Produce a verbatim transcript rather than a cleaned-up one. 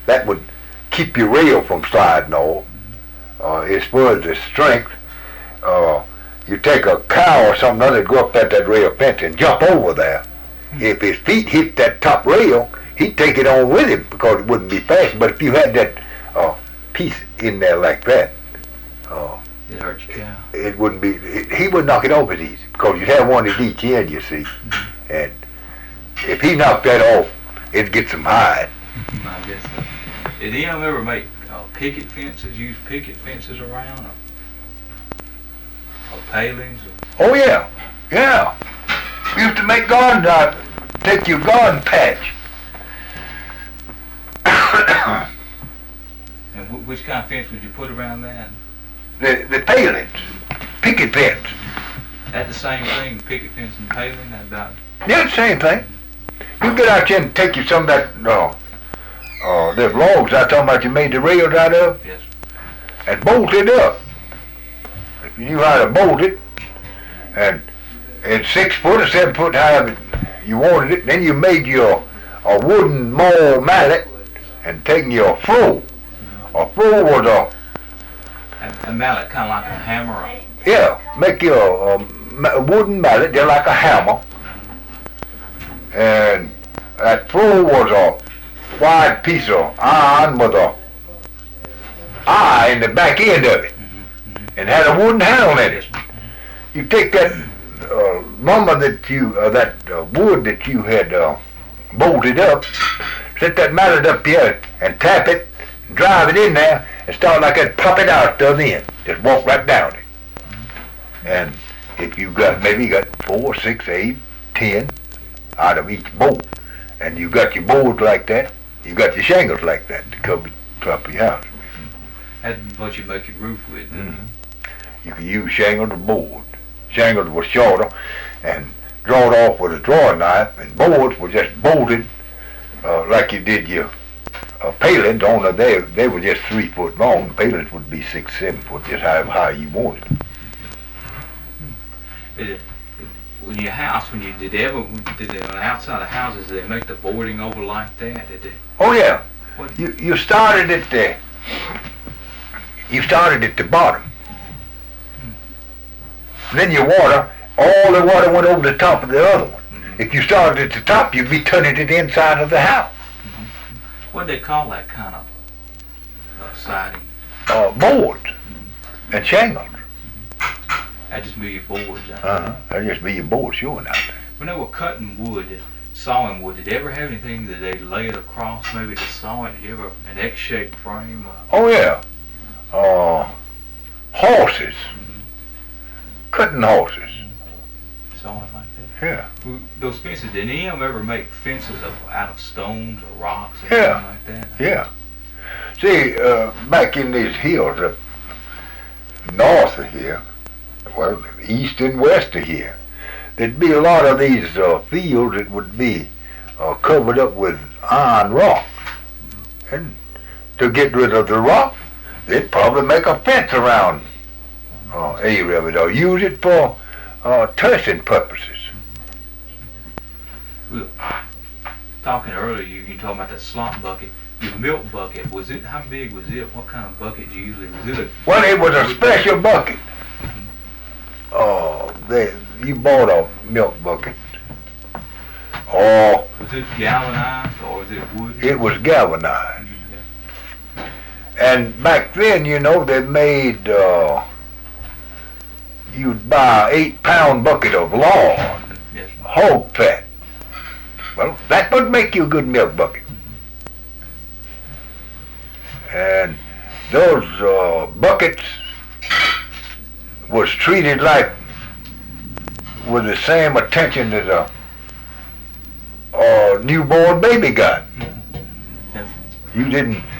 that would keep your rail from sliding off. Uh, as far as the strength, uh, you take a cow or something other, go up at that rail fence and jump over there. If his feet hit that top rail, he'd take it on with him because it wouldn't be fast. But if you had that uh, piece in there like that, uh, it hurts your cow. It, it wouldn't be. It, he would knock it off as easy because you'd have one at each end, you see. Mm-hmm. And if he knocked that off, it'd get some hide. I guess so. Did any of them ever make uh, picket fences? Use picket fences around, or, or palings? Or? Oh yeah, yeah. We used to make garden, uh, take your garden patch. And w- which kind of fence would you put around that? The the palings, picket fence. That the same thing, picket fence and paling. That about. Yeah, the same thing. You get out there and take you some of that, uh, uh, the logs I talking about you made the rails out of. Yes. And bolt it up. If you knew how to bolt it, and it's six foot or seven foot high, you wanted it. Then you made your a wooden maul mallet and taking your floor. A floor was a a, a mallet, kind of like a hammer. Or... Yeah, make your a, a wooden mallet, they're like a hammer. And that floor was a wide piece of iron with a eye in the back end of it, and had a wooden handle in it. You take that uh, lumber that you, uh, that uh, wood that you had uh, bolted up, set that mallet up here and tap it, drive it in there, and start like that, pop it out to the end. Just walk right down it. And if you got, maybe you got four, six, eight, ten out of each bolt, and you got your boards like that, you got your shingles like that to cover top of your house. That's what you make your roof with. Mm-hmm. You can use shingles or boards. Shingles were shorter and drawn off with a drawing knife, and boards were just bolted uh, like you did your uh, palings. Only they they were just three foot long. Palings would be six, seven foot, just however high you wanted. It, when your house, when you did they ever did they on the outside of houses, did they make the boarding over like that? Did they? Oh yeah. What? You you started at the you started at the bottom. Hmm. Then your water, all the water went over the top of the other one. Mm-hmm. If you started at the top, you'd be turning it inside of the house. Mm-hmm. What do they call that kind of uh, siding? Uh, boards mm-hmm. and shingles. That just be your boards. Uh-huh. That just be your boards showing out there. When they were cutting wood, sawing wood, did they ever have anything that they lay it across, maybe to saw it? Did you ever an X-shaped frame? Or? Oh yeah. Uh, horses. Mm-hmm. Cutting horses. Mm-hmm. Saw it like that? Yeah. Well, those fences, did any of them ever make fences of, out of stones or rocks or yeah. something like that? Yeah. See, uh, back in these hills up north of here, well, east and west of here, there'd be a lot of these uh, fields that would be uh, covered up with iron rock. Mm-hmm. And to get rid of the rock, they'd probably make a fence around uh, area of it, or use it for uh, turfing purposes. Well, talking earlier, you, you talking about that slop bucket. Your milk bucket, was it, how big was it? What kind of bucket do you usually, was it a... Well, it was a special bucket. Oh, uh, they, you bought a milk bucket. Or... Was it galvanized or was it wood? It was galvanized. Mm-hmm. And back then, you know, they made, uh, you'd buy an eight pound bucket of lard, yes. hog fat. Well, that would make you a good milk bucket. And those uh, buckets was treated like with the same attention as a, a newborn baby got. Yes. You didn't